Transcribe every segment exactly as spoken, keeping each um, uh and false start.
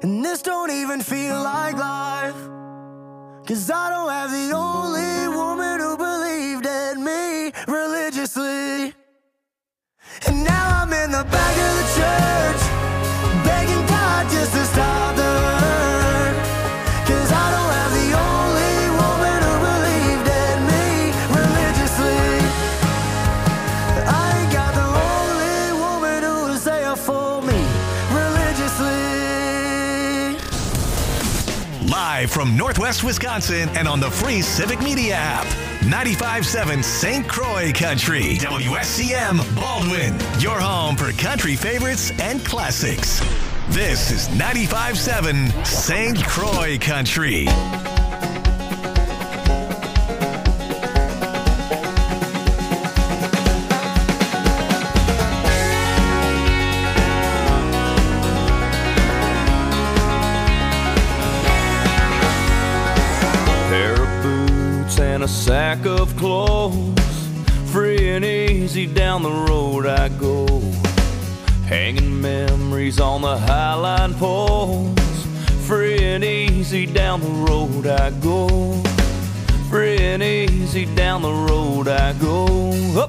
And this don't even feel like life, 'cause I don't have the only woman who believed in me religiously. And now I'm in the back of the church, begging God just to stop the hurt, 'cause I don't have the only woman who believed in me religiously. I ain't got the only woman who was there for me religiously. Live from Northwest Wisconsin and on the free Civic Media app. ninety-five point seven Saint Croix Country. W S C M Baldwin. Your home for country favorites and classics. This is ninety-five point seven Saint Croix Country. A sack of clothes, free and easy down the road I go, hanging memories on the highline poles. Free and easy down the road I go, free and easy down the road I go. Up.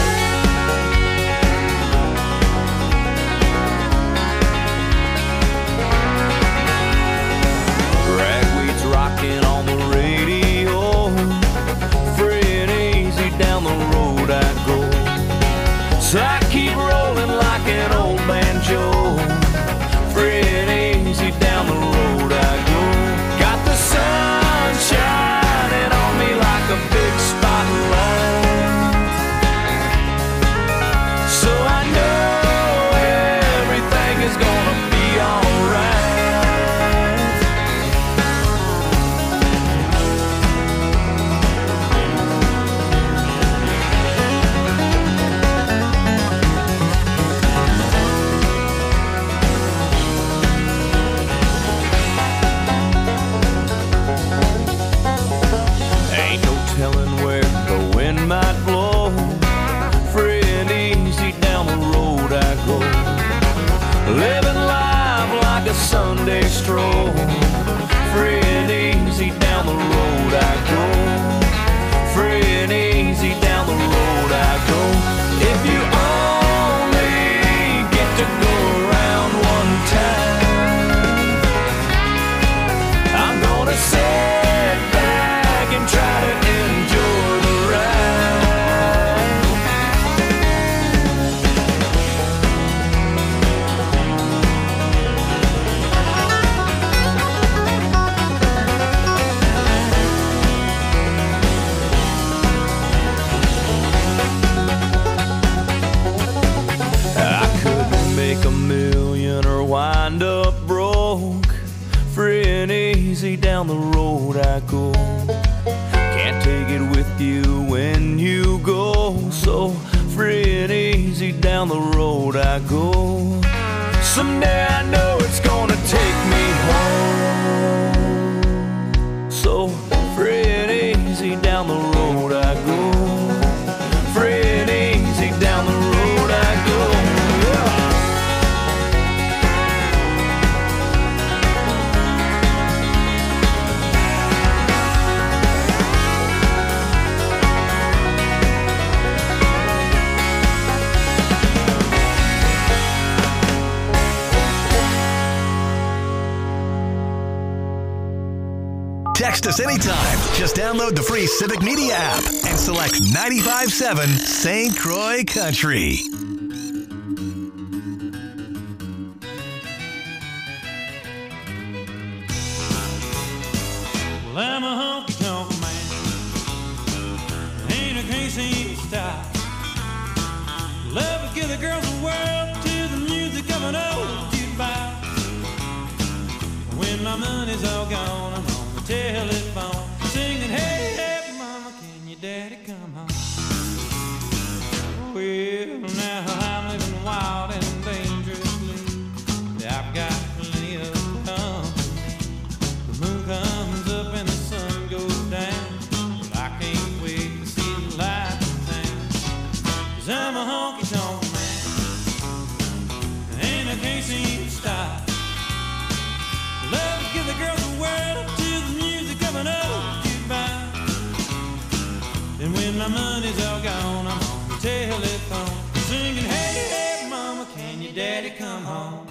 Ragweed's rocking on the radio, down the road I go. So I keep rolling like an old banjo, free and easy down the road I go. Got the sun shining on me like a big spotlight, so I know everything is gonna be alright. Might blow, free and easy down the road I go, living life like a Sunday stroll, free and easy down the road I go, free and easy down the road I go. If you only get to go around one time, I'm gonna sit back and try to enjoy the wind up broke, free and easy down the road I go. Can't take it with you when you go, so free and easy down the road I go. Someday I know it's gonna take me home, so free and easy down the road I go, free and easy down the road I go. Yeah. Text us anytime. Just download the free Civic Media app and select ninety-five point seven Saint Croix Country. Well, I'm a honky-tonk man, ain't a crazy style. Love to give the girls the world to the music of an old jukebox. When my money's all gone, I'm on the telephone singing, hey, hey, mama, can your daddy come home? Well, now I'm living wild and dangerously. I've got plenty of company. The moon comes up and the sun goes down. Well, I can't wait to see the light in town. 'Cause I'm a honky-tonk man, and I can't seem to stop. money's all gone, I'm on the telephone singing, hey, hey, mama, can your daddy come home?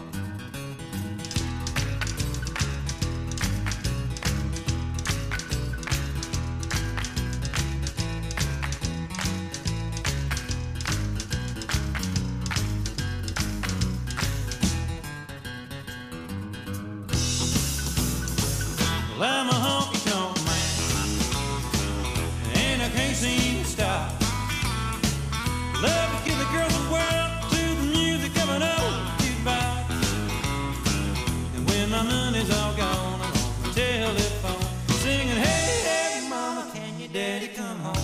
Well, I'm a honky-tonk man, and I can't seem to stop. Love to give the girls a whirl to the music of an old jukebox. And when my money's all gone, I'm on the telephone singing, hey, hey, mama, can your daddy come home?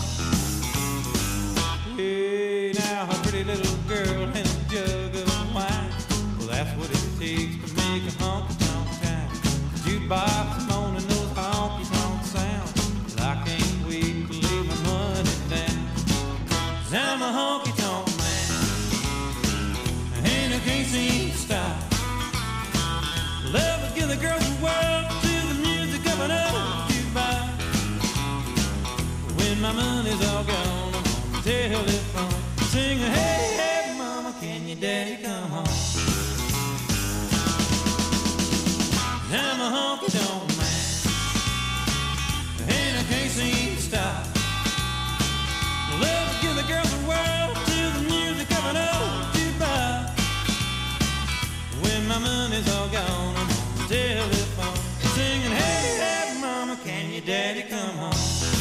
Hey, now a pretty little girl and a jug of wine, well, that's what it takes to make a honky-tonk town. Jukebox moaning those honky-tonk sounds, well, I can't wait to lay my money down. 'Cause I'm a honky-tonk man, and I can't seem to stop. Love to give the girls a whirl to the music of an old jukebox. When my money's all gone, I'm on the telephone singing, hey, hey, mama, can your daddy come home? I'm a honky-tonk man, and I can't seem to stop. Love to give the girls a whirl to the music of an old jukebox. When my money's all gone, I'm on the telephone singing, hey, hey, mama, can your daddy come home?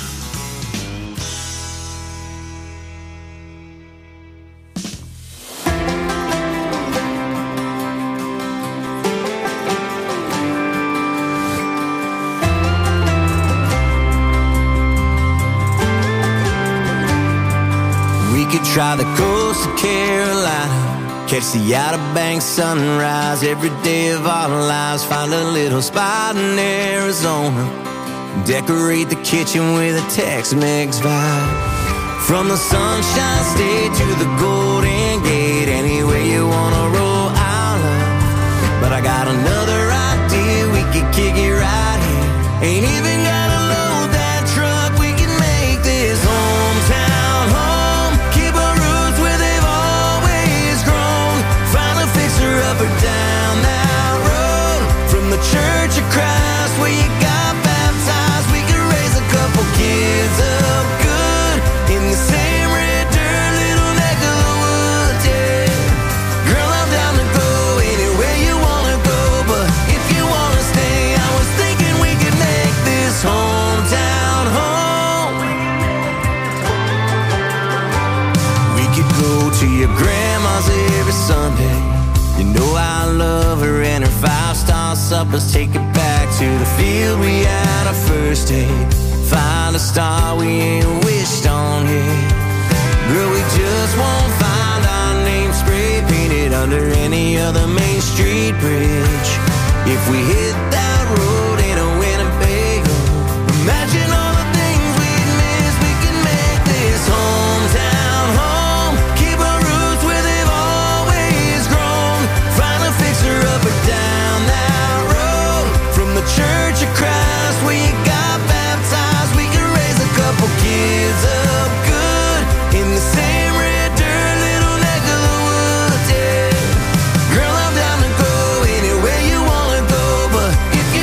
Try the coast of Carolina, catch the Outer Banks sunrise every day of our lives. Find a little spot in Arizona, decorate the kitchen with a Tex-Mex vibe. From the Sunshine State to the Golden Gate, anywhere you wanna roll, I'll love. But I got another idea, we could kick it right here. Ain't even gotta load that truck, we can make this hometown home. Up or down that road, from the Church of Christ where you got baptized, we could raise a couple kids up good in the same red dirt little neck of the woods, yeah. Girl, I'm down to go anywhere you wanna go, but if you wanna stay, I was thinking we could make this hometown home. We could go to your grandma's every Sunday. You know I love her and her five-star suppers. Take it back to the field we had our first date. Find a star we ain't wished on yet. Girl, we just won't find our name spray painted under any other Main Street bridge. If we hit that road in a Winnebago, imagine all the things we'd miss. We can make this hometown home. Keep our roots where they've always grown. Find a fixer up or down that road, from the Church of Christ where you got baptized, we can raise a couple kids up good in the same red dirt little neck of the woods, yeah. Girl, I'm down to go anywhere you wanna go, but if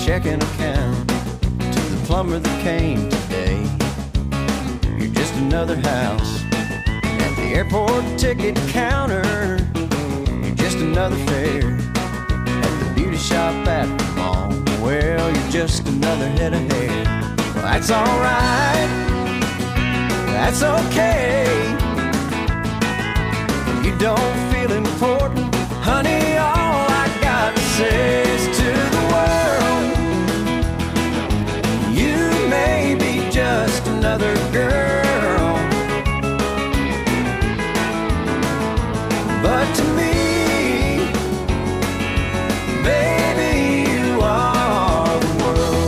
checking account to the plumber that came today. You're just another house at the airport ticket counter. You're just another fare at the beauty shop at the mall. Well, you're just another head of hair. Well, that's alright, that's okay. You don't feel important, honey, all I got to say is to the world, you may be just another girl, but to me, baby, you are the world.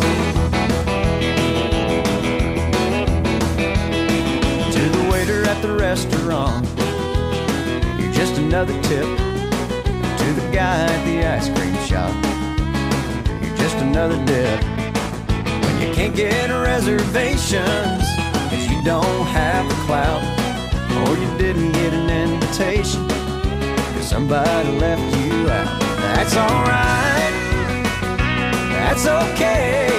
To the waiter at the restaurant, just another tip. To the guy at the ice cream shop, you're just another dip. When you can't get reservations cause you don't have the clout, or you didn't get an invitation cause somebody left you out. That's alright, that's okay.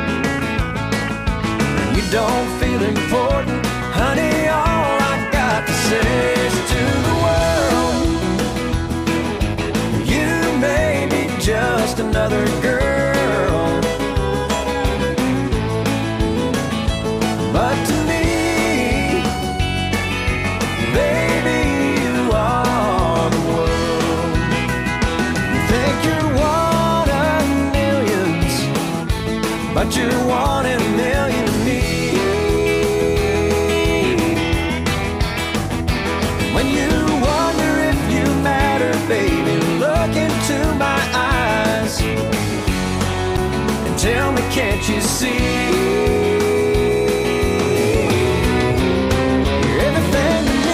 When you don't feel important, honey, all I got to say is to the world, you may be just another girl, but to me, baby, you are the world. You think you're one of millions, but you're one in a million to me. When you wonder if you matter, baby, look into my eyes and tell me, can't you see? You're everything to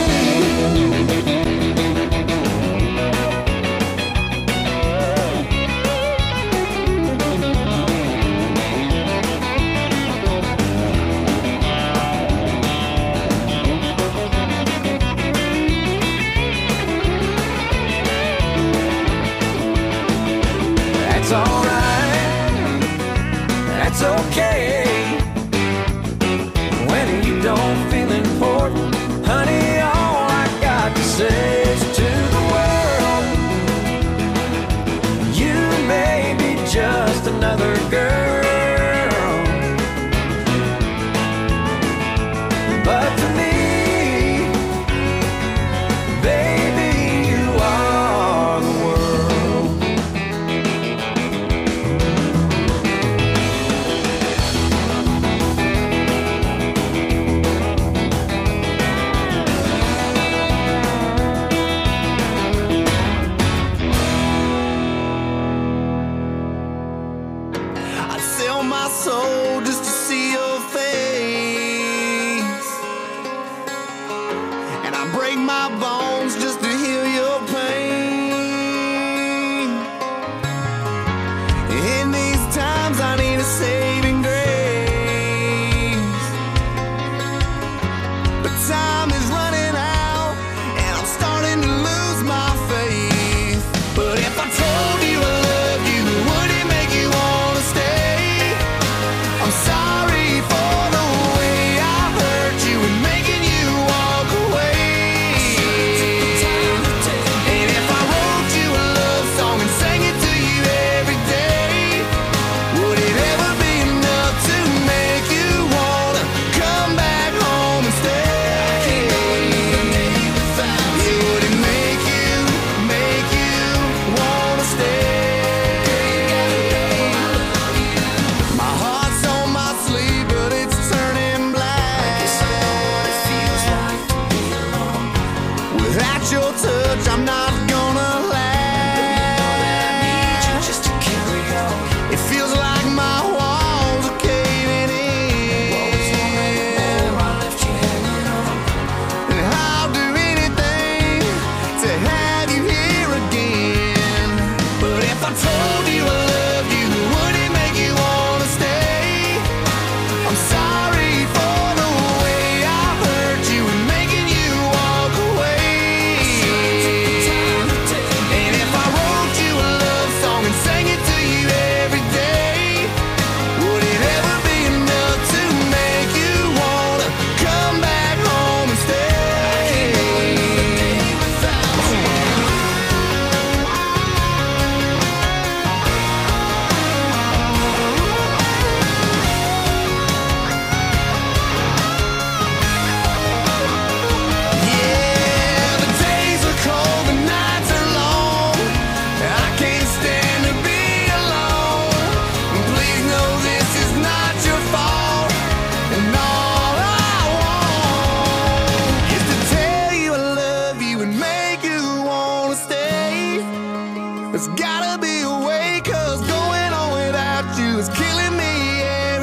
That's alright, that's okay.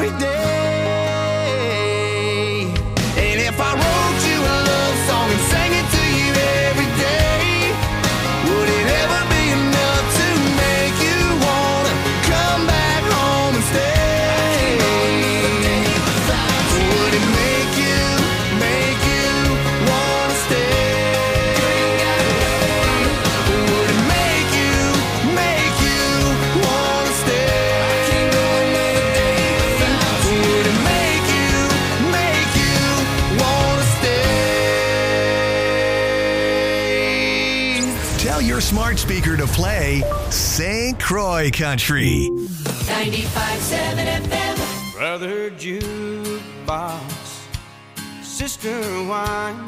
every day. And if I wrote you a love song and sang it to you every day, would it ever be enough to make you wanna come back home and stay? Would it make you, make you wanna stay? Would it make you, make you wanna stay? Would it make you, make you wanna stay? Tell your smart speaker to play Saint Croix Country. ninety-five seven F M. Brother jukebox, sister wine,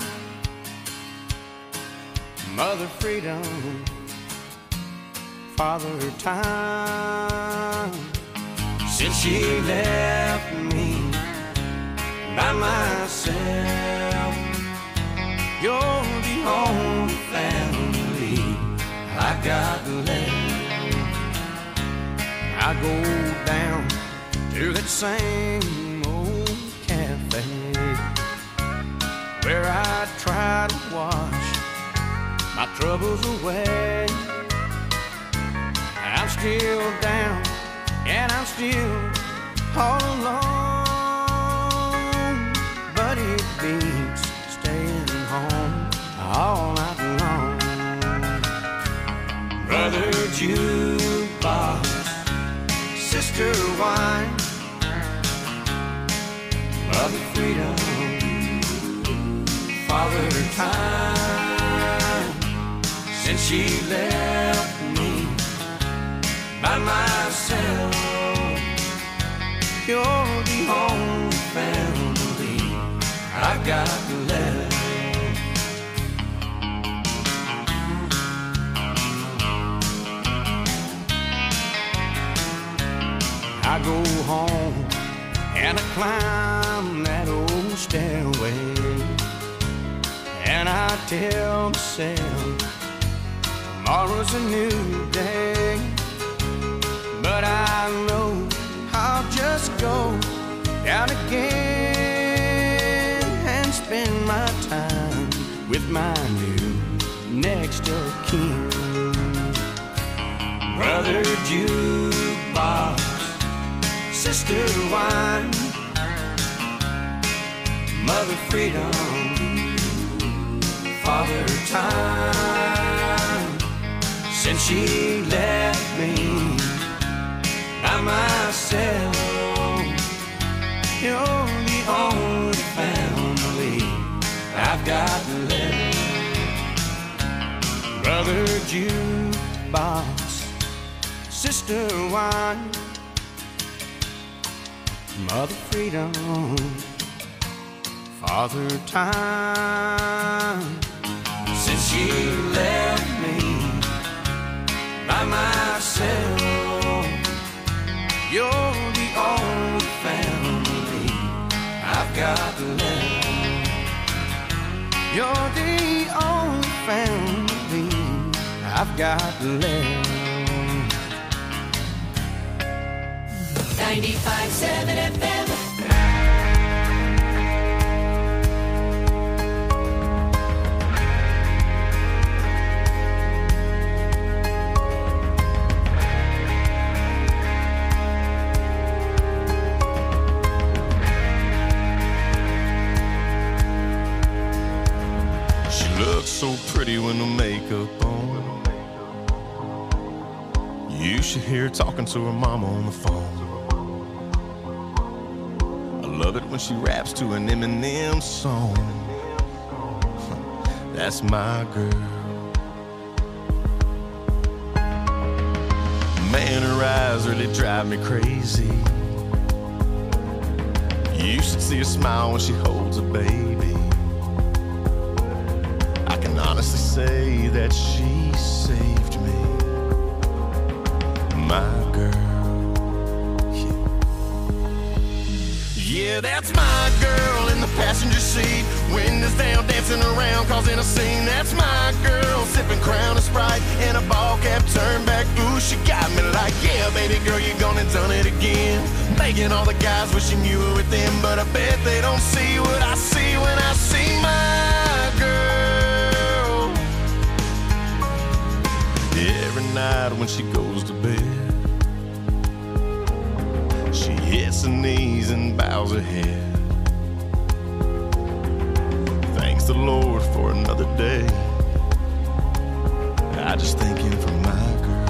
mother freedom, father time. Since she left me by myself, you're the only family I got left. I go down to that same old cafe where I try to wash my troubles away. I'm still down and I'm still all alone, but it beats staying home all night long. Brother jukebox, sister wine, mother freedom, father time. Since she left me by myself, you're the only family I've got left. I go home and I climb that old stairway, and I tell myself tomorrow's a new day. But I know I'll just go down again and spend my time with my new next of kin. Brother jukebox, sister wine, mother freedom, father time. Since she left me by myself, you're the only family I've got left. Brother jukebox, sister wine, mother freedom, father time. Since she left me by myself, you're the only family I've got left. You're the only family I've got left. ninety-five seven F M. She looks so pretty with no makeup on. You should hear her talking to her mama on the phone. I love it when she raps to an Eminem song. That's my girl. Man, her eyes really drive me crazy. You should see her smile when she holds a baby. I can honestly say that she saved me. My girl, yeah. Yeah, that's my girl in the passenger seat. Windows down, dancing around, causing a scene. That's my girl, sipping Crown and Sprite and a ball cap turned back. Ooh, she got me like, yeah, baby girl, you gone and done it again. Making all the guys wishing you were with them, but I bet they don't see what I see when I see my girl. Every night when she goes to bed, she hits her knees and bows her head. Thanks the Lord for another day. I just thank him for my girl.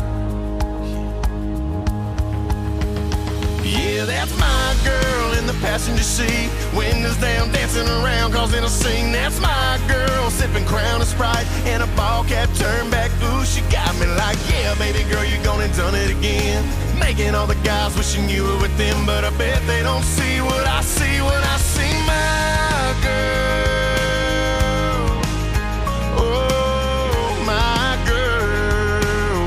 Yeah, that's my girl in the passenger seat. Windows down, dancing around, causing a scene. That's my girl, sipping Crown and Sprite and a ball cap turned back. Ooh, she got me like, yeah, baby girl, you gone and done it again. Making all the guys wishing you were with them, but I bet they don't see what I see when I see my girl. Oh, my girl.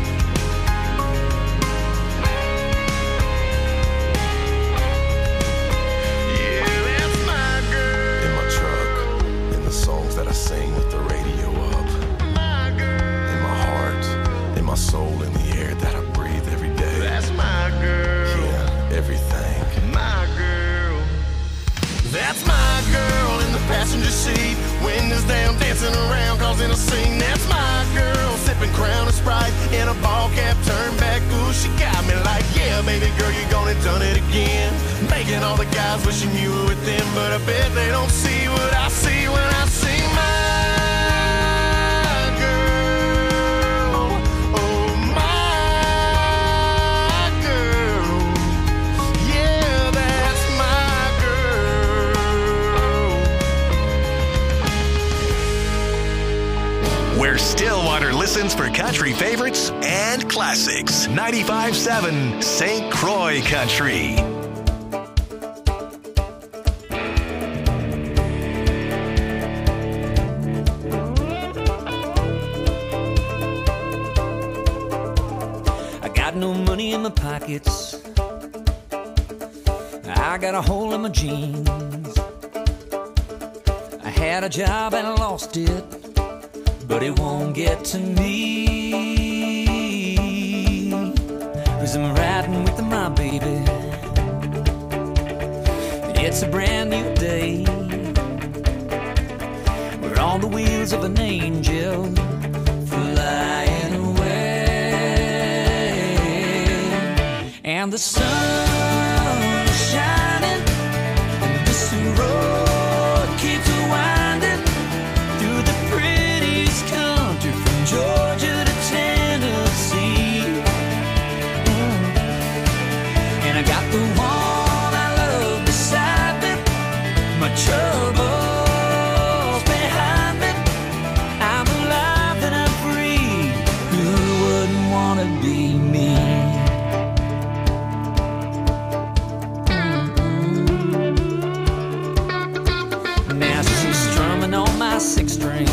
Yeah, that's my girl. In my truck, in the songs that I sing with the radio up. My girl. In my heart, in my soul, in the air that I breathe every day. That's my girl. Yeah, everything. My girl. That's my girl in the passenger seat. Windows down, dancing around, causing a scene. That's my girl, sipping Crown and Sprite in a ball cap turned back. Ooh, she got me like, yeah, baby girl, you gone and done it again. Making all the guys wishing you were with them, but I bet they don't see what I see when I see my girl. Oh, my girl. Yeah, that's my girl. Where Stillwater listens for country favorites and classics. ninety-five seven Saint Croix Country. I got no money in my pockets. I got a hole in my jeans. I had a job and I lost it, but it won't get to me. 'Cause I'm riding with my baby. It's a brand new day. We're on the wheels of an angel flying away. And the sun is shining, and this road keeps winding through the prettiest country from Georgia to Tennessee. Mm. And I got the one I love beside me, my troubles behind me. I'm alive and I'm free. Who wouldn't want to be me? Now she's strumming on my six string.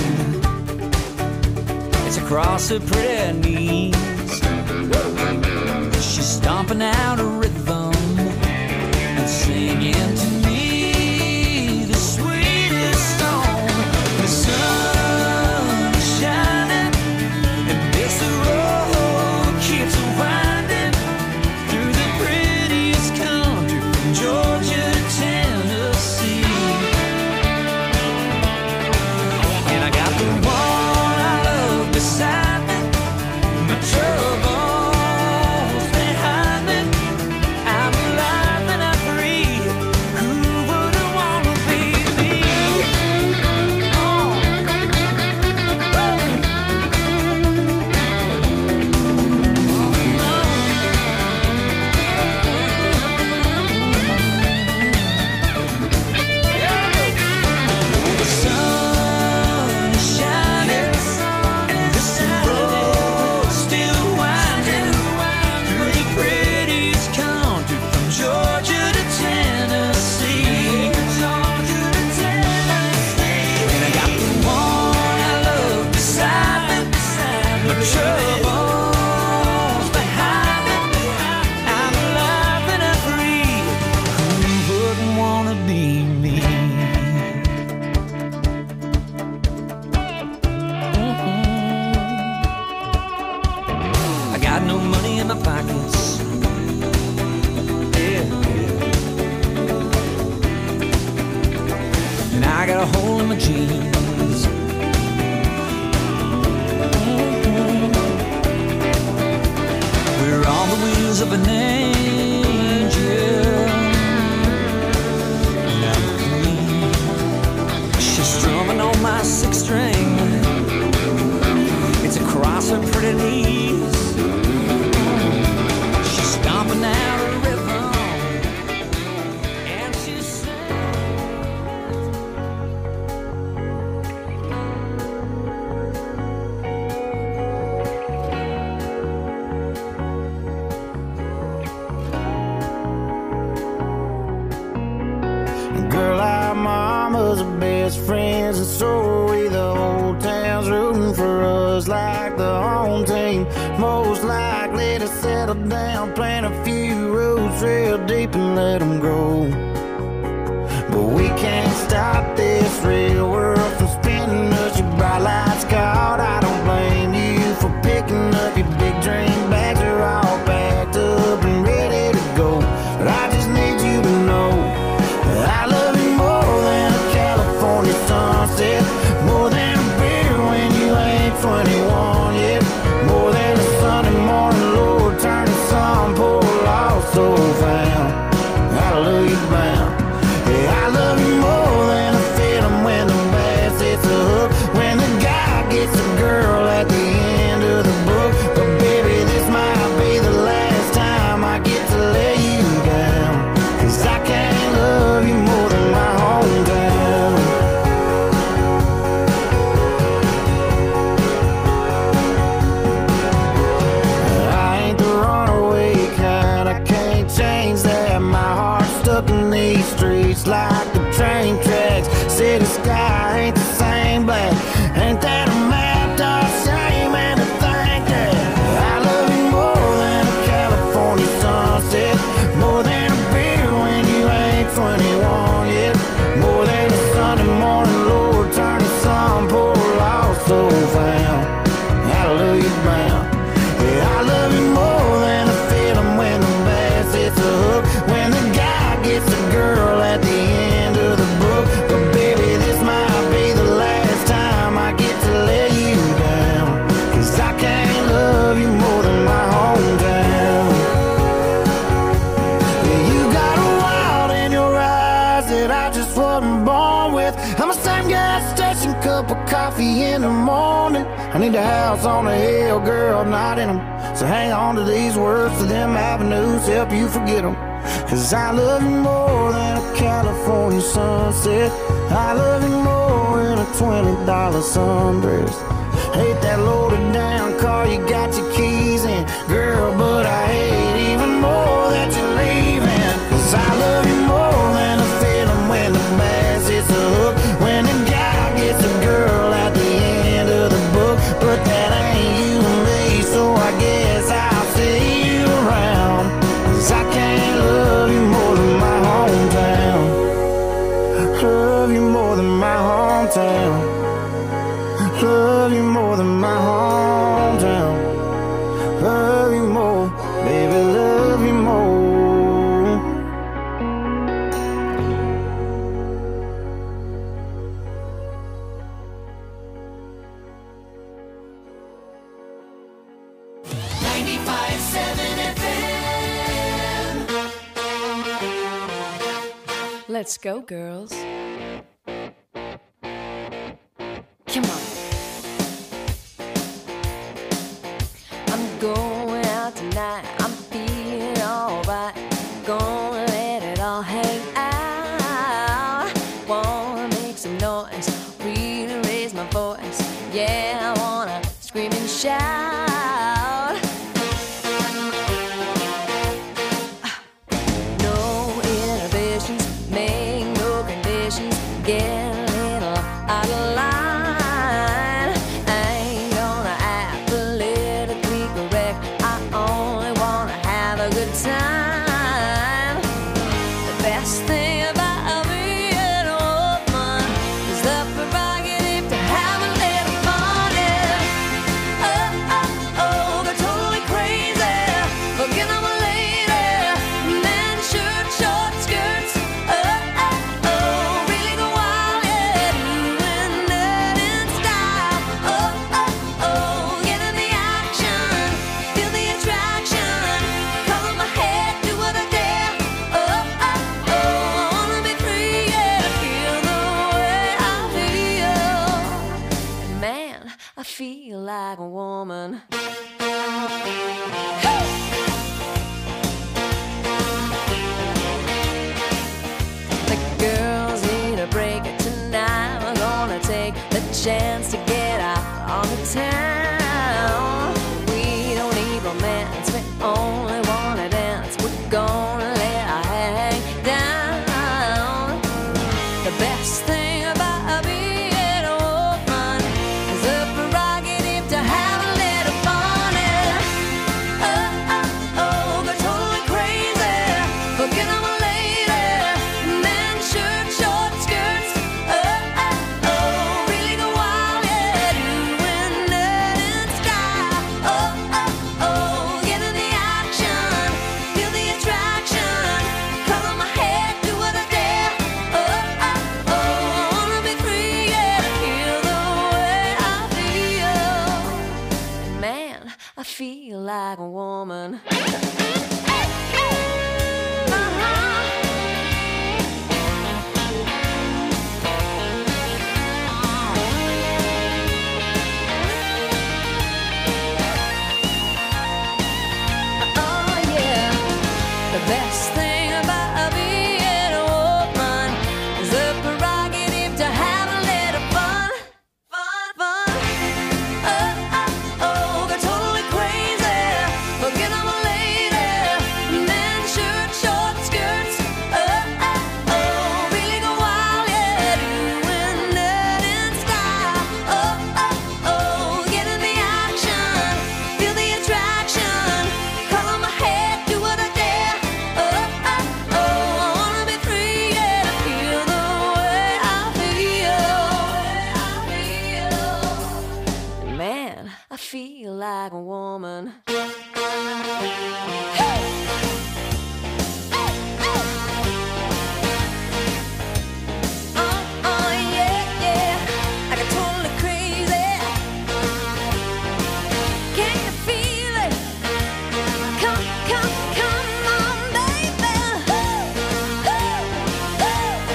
It's across her pretty knees. She's stomping out a rhythm and singing to me the sweetest song. The sun is shining and this road keeps winding through the prettiest country from Georgia to Tennessee. And I got the one I love beside me, my got a hole in my jeans. We're on the wheels of an angel. Now clean. She's strumming on my six string. It's across her pretty knees. She's stomping out a rhythm, and she's girl, our mamas are best friends, and so are we. The whole town's rooting for us like the home team. Most likely to settle down, plant a few roots real deep and let them grow. But we can't stop this real world from spinning us. Your bright lights caught, I don't blame you for picking up. Your big dream bags are all packed up and ready to go. But I just need you to know I love you more than a California sunset, more than a beer when you ain't twenty-one yet, more than a Sunday morning Lord turning sun poor lost soul found. Hallelujah bound. Yeah, I love you more than a feeling when the bass hits a hook, when the guy gets a girl at the end of the book. But baby, this might be the last time I get to lay you down, 'cause I can't love you more than my hometown. I ain't the runaway kind, I can't change that. My heart's stuck in these streets like the train tracks. City sky ain't the same black. Ain't that a map, dog? Shame and to think that I love you more than a California sunset, more than a beer when you ain't twenty-one yet, more than a Sunday morning Lord turning sun poor lost soul found. Hallelujah bound. Yeah, I love you more than a feeling when the bass hits a hook, when the guy gets a girl at the end of the book. But baby, this might be the last time I get to lay you down, 'cause I can't love you more than my hometown. Yeah, you got a wild in your eyes that I just wasn't born with. I'm a same gas station, cup of coffee in the morning. I need a house on a hill, girl, not in them. So hang on to these words, to them avenues, help you forget them. 'Cause I love you more than a California sunset. I love you more than a twenty dollar sundress. Hate that loaded down car you got your keys in, girl, but I hate even more that you're leaving. 'Cause I love you more than a feeling when the bass hits a hook, when the guy gets a girl at the end of the book. But that ain't you and me, so I guess I'll see you around. 'Cause I can't love you more than my hometown. Love you more than my hometown. Love you more than my hometown. Love you more, baby, love you more. ninety-five seven F M. Let's go, girls. Come on. I'm going out tonight. I'm feeling alright. Gonna let it all hang out. Wanna make some noise, really raise my voice. Yeah, I wanna scream and shout. No inhibitions, make no conditions. feel like a woman. The girls need a break tonight. We're gonna take the chance to get out on the town. We don't need romance, we only wanna dance. We're gonna let our hang down. The best thing about being a woman is the prerogative to have a little fun. And oh, oh, oh, they're totally crazy. Forget I'm a lady. Men, shirt, short skirts. Oh, oh, oh, really go wild, yeah. Doing that in sky. Oh, oh, oh, get in the action. Feel the attraction. Color my head, do what I dare. Oh, oh, oh, I wanna be free, yeah. Feel the way I feel. Man, I feel like a woman. Oh yeah, the best thing about being a woman is the prerogative to have a little fun, fun, fun. Oh, oh, oh, they're totally crazy. Forget I'm a lady. Men, shirt, short skirts. Oh, oh, oh, really go wild, yeah. Doing that in style. Oh, oh, oh, get in the action. Feel the attraction. Color my head, do what I dare. Oh, oh, oh, I wanna be free, yeah. Feel the way I feel. Man, I feel like a woman. Oh, oh, yeah, yeah. I got totally crazy. Can you feel it? Come, come, come on, baby. Ooh, ooh,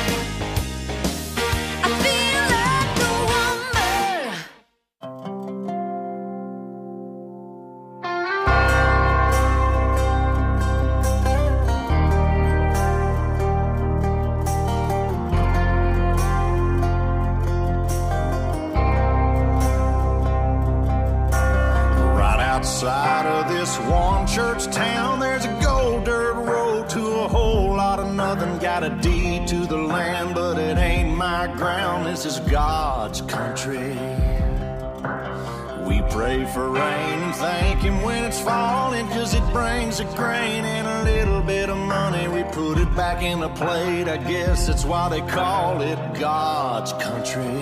ooh. I feel like a woman. Right outside of this one church town, there's a gold dirt road to a whole lot of nothing. Got a deed to the land, but it ain't my ground. This is God's country. We pray for rain and thank Him when it's falling, 'cause it brings a grain and a little bit of money. We put it back in the plate. I guess that's why they call it God's country.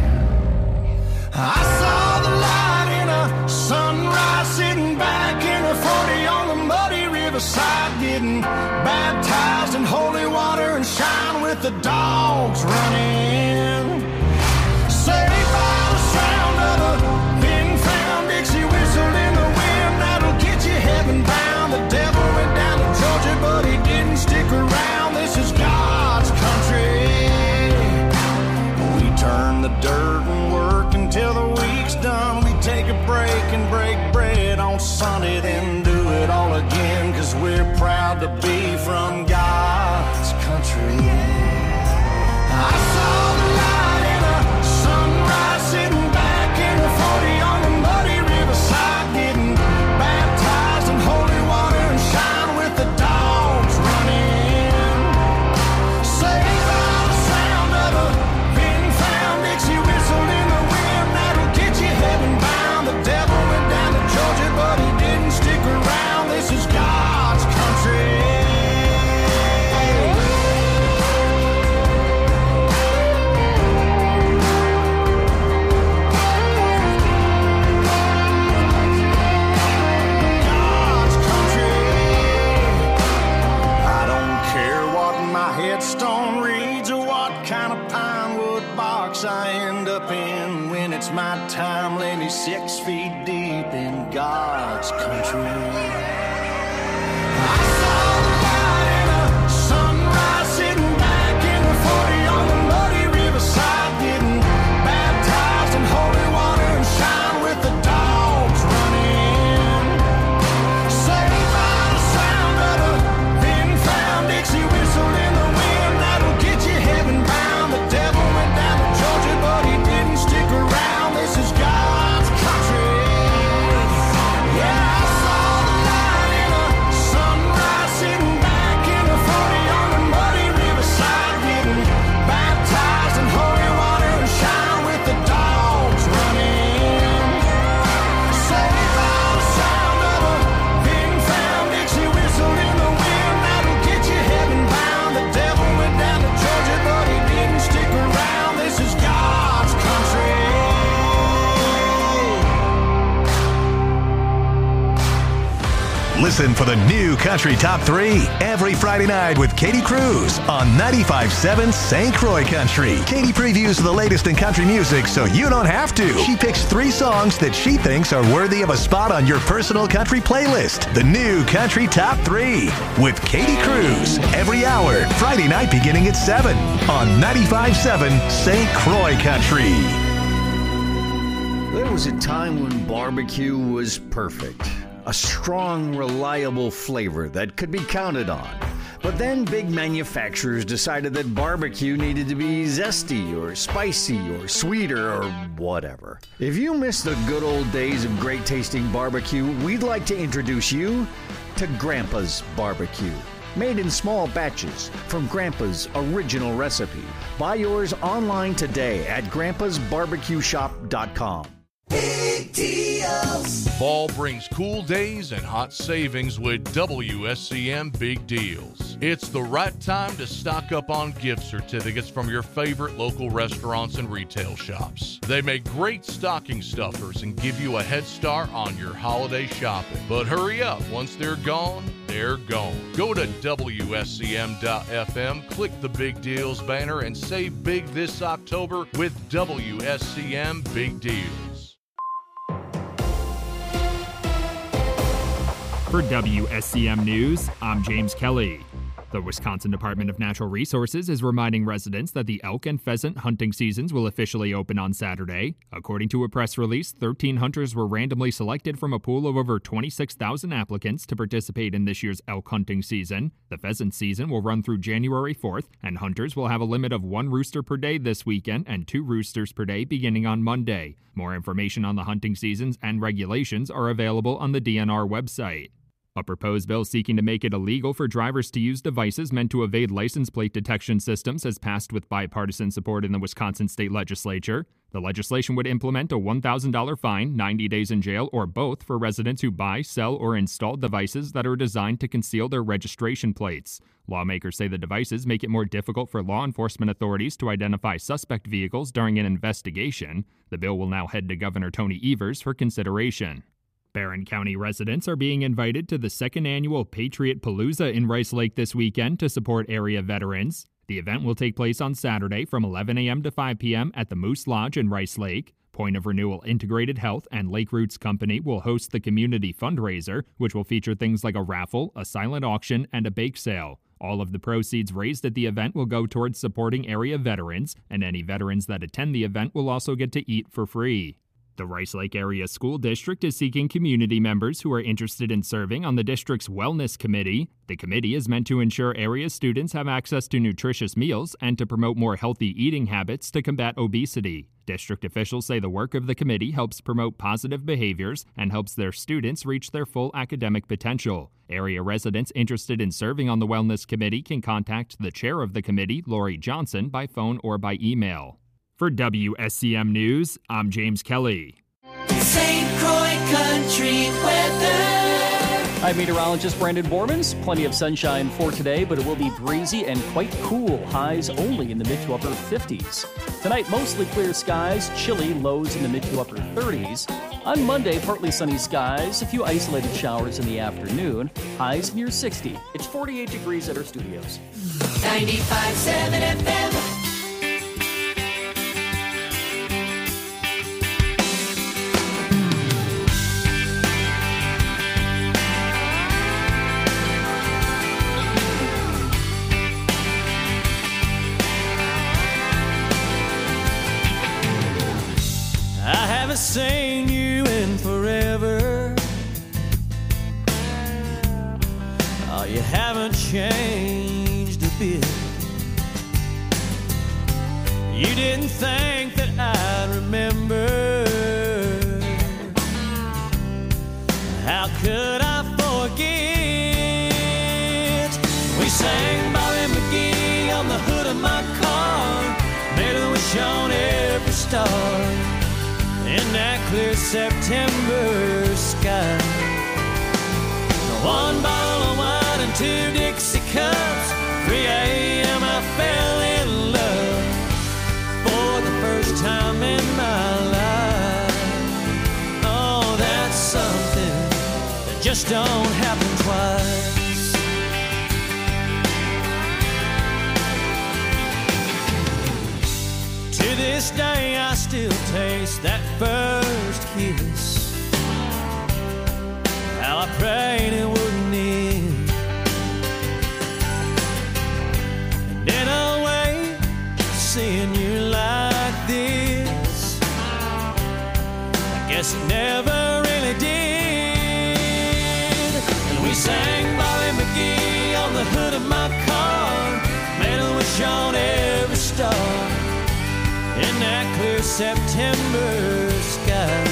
I saw the light in a sunrise, sitting back in a forty on the muddy riverside, getting baptized in holy water and shine with the dogs running. Saved by the sound of a pin found Dixie whistle in the wind that'll get you heaven bound. The devil went down to Georgia, but he didn't stick around. This is God's country. We turn the dirt and work until the week's done. We take a break and break bread on Sunday, then do it all again, 'cause we're proud to be from God's country. I saw the light in a sunrise, sitting back in a forty on the muddy riverside, getting baptized in holy water and shine with the dogs running. Saved by the sound of a pin found Dixie whistle in the wind that'll get you heaven bound. The devil went down to Georgia, but he didn't stick around. This is God's country. God's country. I don't care what my headstone reads or what kind of pine wood box I end up in. When it's my time, lay me six feet deep in God's country. I saw the light in a sunrise, sitting back in the forty on the muddy riverside, getting baptized in holy water and shine with Listen for the new Country Top three every Friday night with Katie Cruz on ninety-five point seven Saint Croix Country. Katie previews the latest in country music so you don't have to. She picks three songs that she thinks are worthy of a spot on your personal country playlist. The new Country Top three with Katie Cruz every hour, Friday night beginning at seven on ninety-five point seven Saint Croix Country. There was a time when barbecue was perfect. A strong, reliable flavor that could be counted on. But then big manufacturers decided that barbecue needed to be zesty or spicy or sweeter or whatever. If you miss the good old days of great tasting barbecue, we'd like to introduce you to Grandpa's Barbecue. Made in small batches from Grandpa's original recipe. Buy yours online today at grandpas barbecue shop dot com. Big deals. Fall brings cool days and hot savings with W S C M Big Deals. It's the right time to stock up on gift certificates from your favorite local restaurants and retail shops. They make great stocking stuffers and give you a head start on your holiday shopping. But hurry up, once they're gone, they're gone. Go to W S C M dot F M, click the Big Deals banner, and save big this October with W S C M Big Deals. For W S C M News, I'm James Kelly. The Wisconsin Department of Natural Resources is reminding residents that the elk and pheasant hunting seasons will officially open on Saturday. According to a press release, thirteen hunters were randomly selected from a pool of over twenty-six thousand applicants to participate in this year's elk hunting season. The pheasant season will run through January fourth, and hunters will have a limit of one rooster per day this weekend and two roosters per day beginning on Monday. More information on the hunting seasons and regulations are available on the D N R website. A proposed bill seeking to make it illegal for drivers to use devices meant to evade license plate detection systems has passed with bipartisan support in the Wisconsin state legislature. The legislation would implement a one thousand dollars fine, ninety days in jail, or both for residents who buy, sell, or install devices that are designed to conceal their registration plates. Lawmakers say the devices make it more difficult for law enforcement authorities to identify suspect vehicles during an investigation. The bill will now head to Governor Tony Evers for consideration. Barron County residents are being invited to the second annual Patriot Palooza in Rice Lake this weekend to support area veterans. The event will take place on Saturday from eleven a.m. to five p.m. at the Moose Lodge in Rice Lake. Point of Renewal Integrated Health and Lake Roots Company will host the community fundraiser, which will feature things like a raffle, a silent auction, and a bake sale. All of the proceeds raised at the event will go towards supporting area veterans, and any veterans that attend the event will also get to eat for free. The Rice Lake Area School District is seeking community members who are interested in serving on the district's Wellness Committee. The committee is meant to ensure area students have access to nutritious meals and to promote more healthy eating habits to combat obesity. District officials say the work of the committee helps promote positive behaviors and helps their students reach their full academic potential. Area residents interested in serving on the Wellness Committee can contact the chair of the committee, Lori Johnson, by phone or by email. For W S C M News, I'm James Kelly. Saint Croix Country weather. I'm meteorologist Brandon Bormans. Plenty of sunshine for today, but it will be breezy and quite cool. Highs only in the mid to upper fifties. Tonight, mostly clear skies, chilly lows in the mid to upper thirties. On Monday, partly sunny skies, a few isolated showers in the afternoon. Highs near sixty. It's forty-eight degrees at our studios. ninety-five point seven F M. Seen you in forever. Oh, you haven't changed a bit. You didn't think that I'd remember. How could I forget? We sang Bobby McGee on the hood of my car, made a wish on every star. In that clear September sky, one bottle of wine and two Dixie cups. three a.m. I fell in love for the first time in my life. Oh, that's something that just don't happen. twice. To this day I still taste that first kiss. How I prayed it wouldn't end. And in a way, seeing you like this, I guess it never really did. And we sang Bobby McGee on the hood of my car, made a wish on every star in that clear September sky.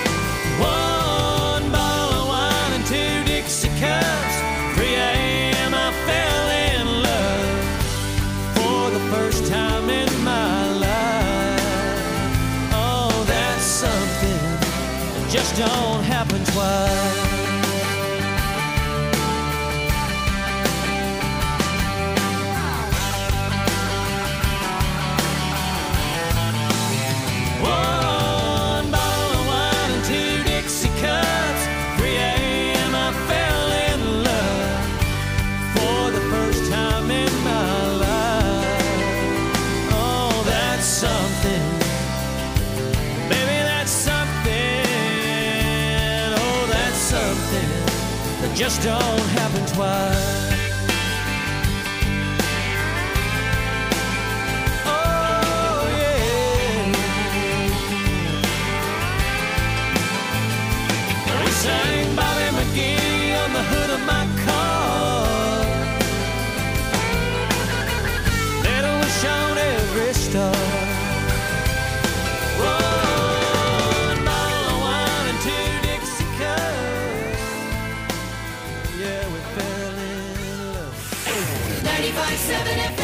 One bottle of wine and two Dixie cups, three a.m. I fell in love for the first time in my life. Oh, that's something that just don't happen twice. Just don't happen twice. Oh yeah. We sang Bobby McGee on the hood of my car, made a wish on every star. ninety-five point seven F M.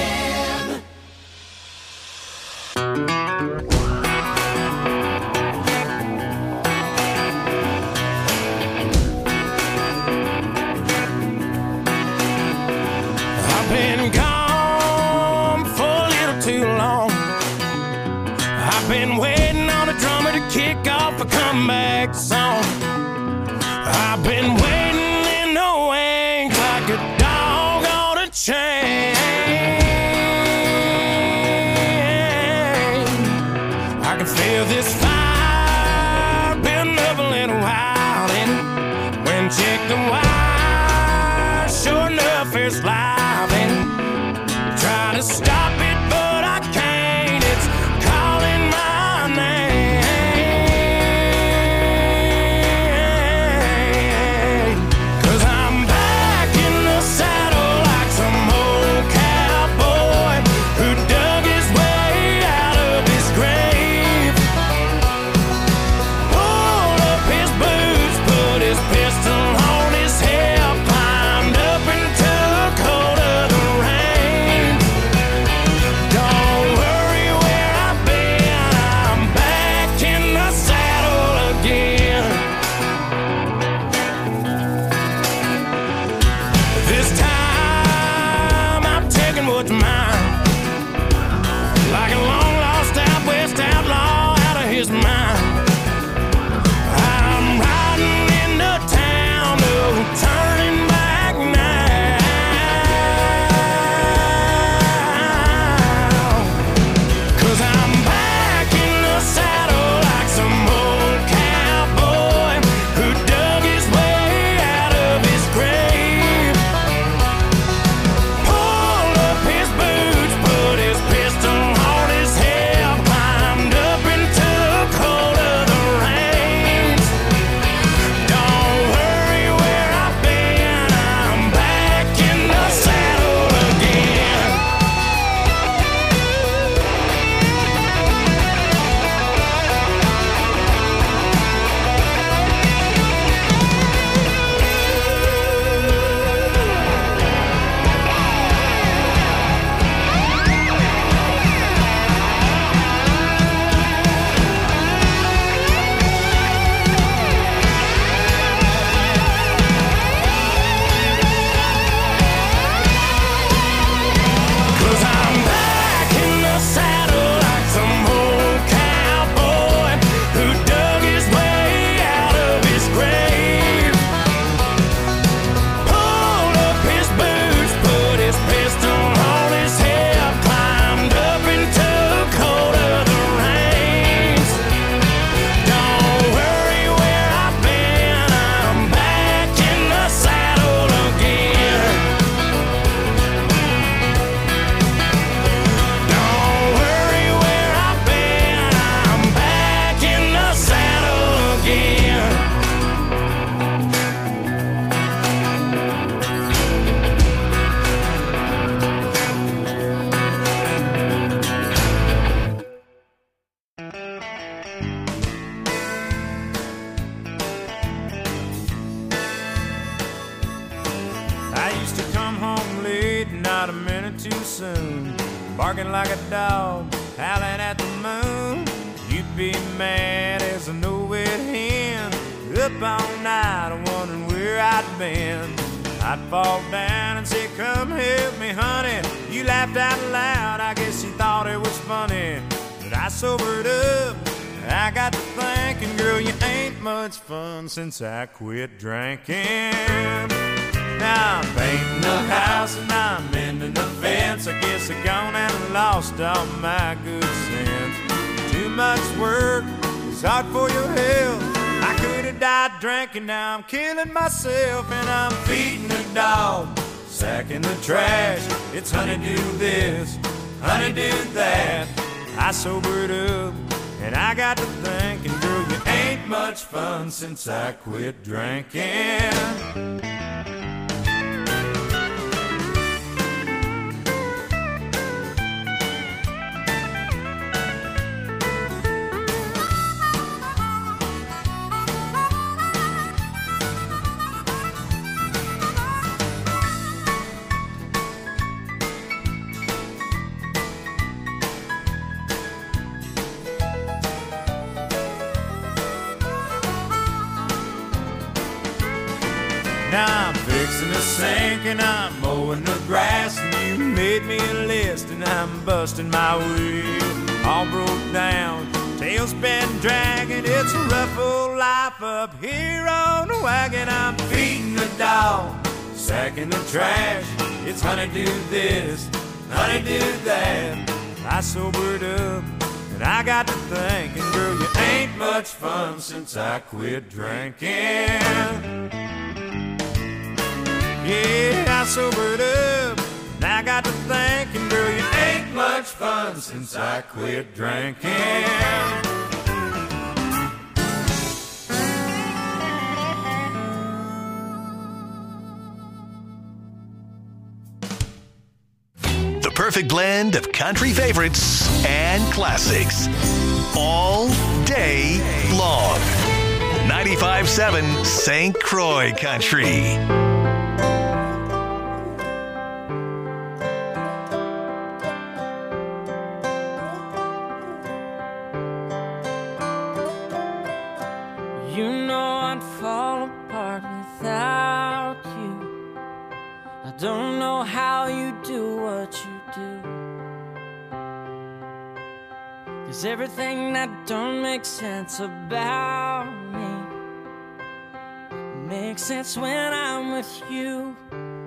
I've been gone for a little too long. I've been waiting on a drummer to kick off a comeback song. I've been waiting in the wings like a dog on a chain. I can feel this fire building up a little while, and when check the wire, sure enough it's live, and try to stop it but I can't. It's calling my name, 'cause I'm back in the saddle like some old soon, barking like a dog, howling at the moon. You'd be mad as a no-wet hen, up all night wondering where I'd been. I'd fall down and say, come help me, honey. You laughed out loud, I guess you thought it was funny. But I sobered up, I got to thinking, girl, you ain't much fun since I quit drinking. Now I'm painting the house and I'm mending the fence. I guess I gone and lost all my good sense. Too much work, it's hard for your health. I could have died drinking, now I'm killing myself. And I'm feeding the dog, sacking the trash. It's honey do this, honey do that. I sobered up and I got to thinking, girl, you ain't much fun since I quit drinking. Now I'm fixing the sink and I'm mowing the grass, and you made me a list and I'm busting my wheel. All broke down, tailspin dragging, it's a rough old life up here on the wagon. I'm feeding the dog, sacking the trash. It's honey do this, honey do that. I sobered up and I got to thinking, girl, you ain't much fun since I quit drinking. Yeah, I sobered up, and I got to thinking, girl, you ain't much fun since I quit drinking. The perfect blend of country favorites and classics. All day long. ninety-five point seven Saint Croix Country. Don't know how you do what you do, 'cause everything that don't make sense about me makes sense when I'm with you.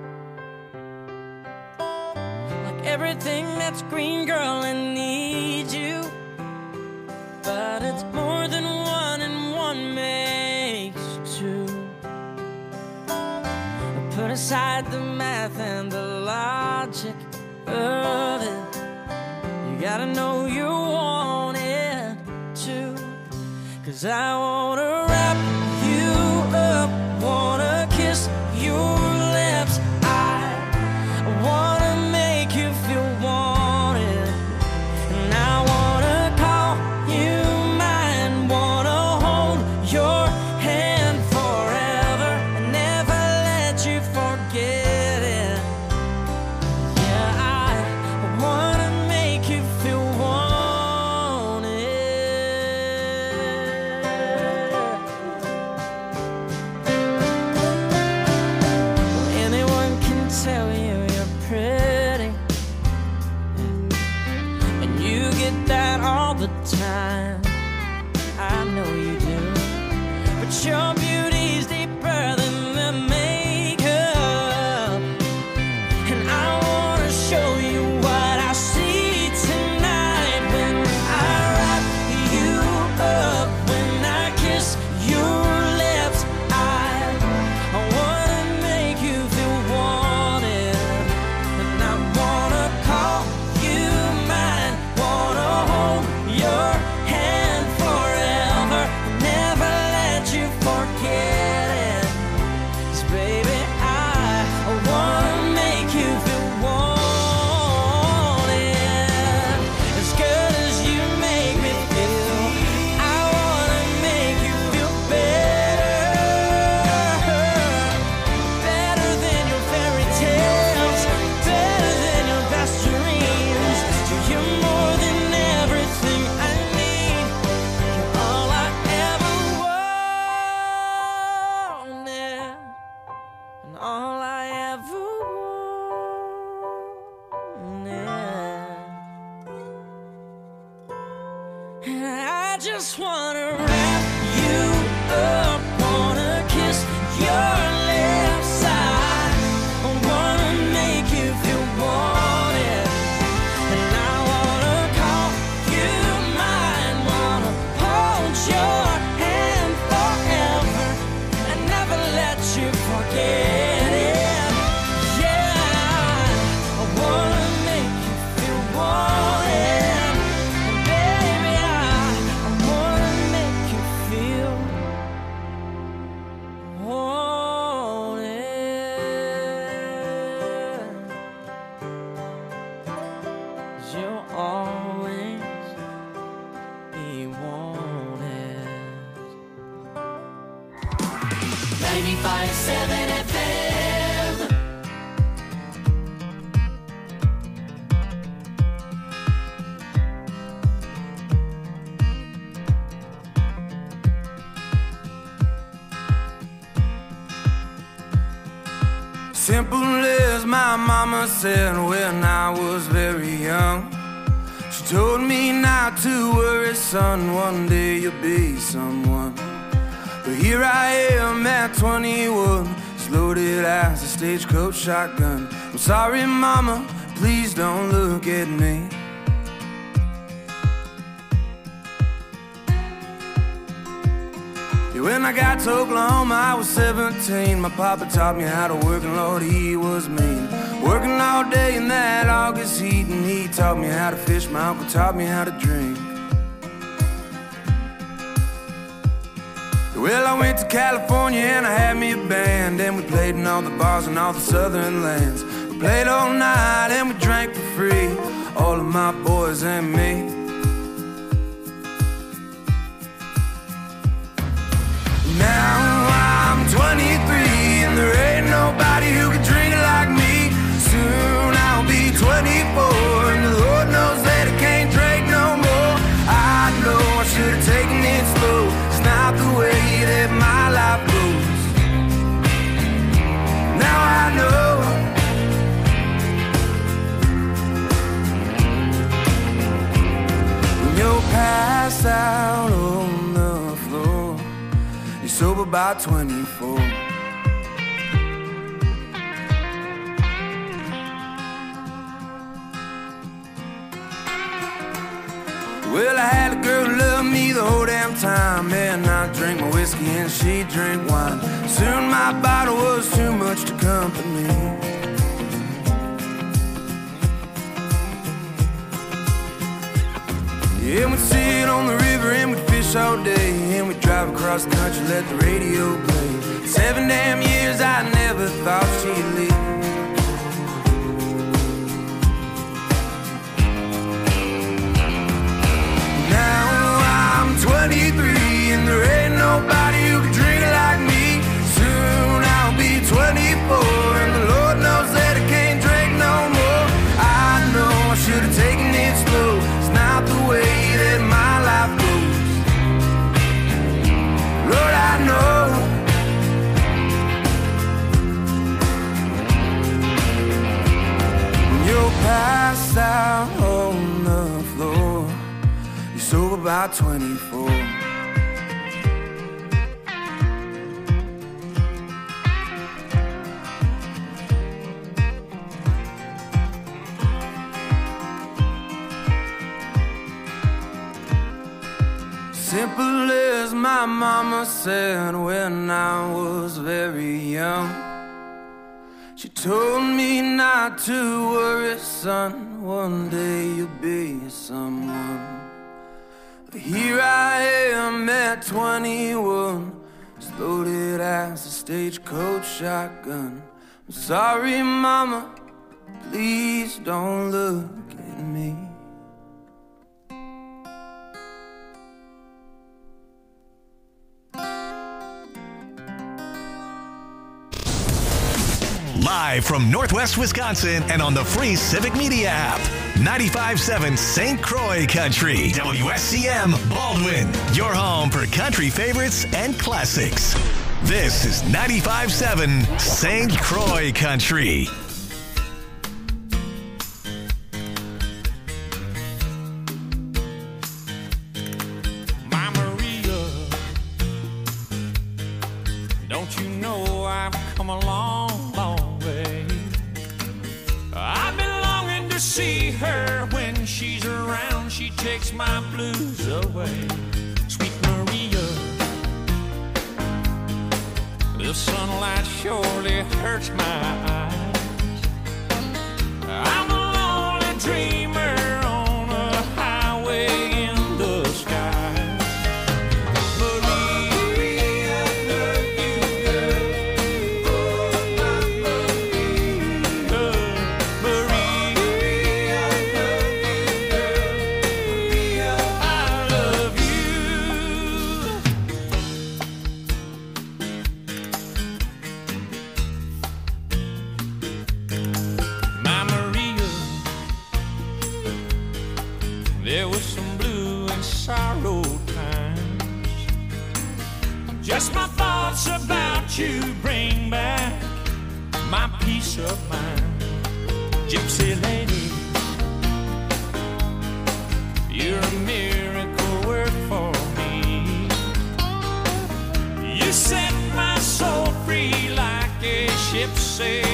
Like everything that's green, girl, I need you, but it's more than one and one makes two. Put aside the math and the logic of it. You gotta know you want it too. 'Cause I wanna wrap you up, wanna kiss your lips. I wanna make you feel wanted, and I wanna call you mine, wanna hold your hand forever and never you forget it. Yeah, I wanna make you feel wanted. Anyone can tell you you're pretty, and you get that all the time. I know you do, but your beauty's deeper than the makeup. Show you what I see tonight when I wrap you up, when I kiss your lips. I, I wanna make you feel wanted, and I wanna call you mine, wanna hold your hand forever, never let you forget. And I just wanna wrap you up, wanna kiss your left side, I wanna make you feel wanted, and I wanna call you mine, wanna hold your hand forever, and never let you forget it. Yeah, I wanna make you feel wanted, and baby, I, I wanna make you feel wanted. 'Cause you'll always be wanted. ninety-five seven F M. Simple as my mama said when I was very young. She told me not to worry, son, one day you'll be someone. But here I am at twenty-one, as loaded as a stagecoach shotgun. I'm sorry, mama, please don't look at me. Yeah, when I got to Oklahoma, I was seventeen. My papa taught me how to work, and Lord, he was mean. Working all day in that August heat, and he taught me how to fish. My uncle taught me how to drink. Well, I went to California and I had me a band, and we played in all the bars in all the southern lands. We played all night and we drank for free, all of my boys and me. Now I'm twenty-three and there ain't nobody who can drink it like me. Soon I'll be twenty-four and the Lord knows that I can't drink no more. I know I should have taken it slow. It's not the way that my life goes. Now I know. When you're passed out on the floor, you're sober by twenty-four. Well, I had a girl who loved me the whole damn time, and I drank my whiskey and she drank wine. Soon my bottle was too much to company. Yeah, we'd sit on the river and we'd fish all day, and we'd drive across the country, let the radio play. Seven damn years I never thought she'd leave. twenty-three and there ain't nobody who can drink it like me. Soon I'll be twenty-four and the Lord knows that I can't drink no more. I know I should have taken it slow. It's not the way that my life goes. Lord, I know. When you're passed out on the floor, you're sober by twenty-four. Simple as my mama said when I was very young. She told me not to worry, son, one day you'll be someone. But here I am at twenty-one, as loaded as a stagecoach shotgun. I'm sorry, mama, please don't look at me. Live from Northwest Wisconsin and on the free Civic Media app. ninety-five point seven Saint Croix Country. W S C M Baldwin. Your home for country favorites and classics. This is ninety-five point seven Saint Croix Country. she takes my blues away. Sweet Maria, the sunlight surely hurts my eyes. I'm a lonely dreamer on a highway in the sky. Maria, I love you, girl. Oh, my Maria. Maria, I love you, girl. Maria, I love you. My Maria, there was some blue and sorrow times. Just my thoughts about you bring back my peace of mind. Gypsy lady, you're a miracle work for me. You set my soul free like a ship sails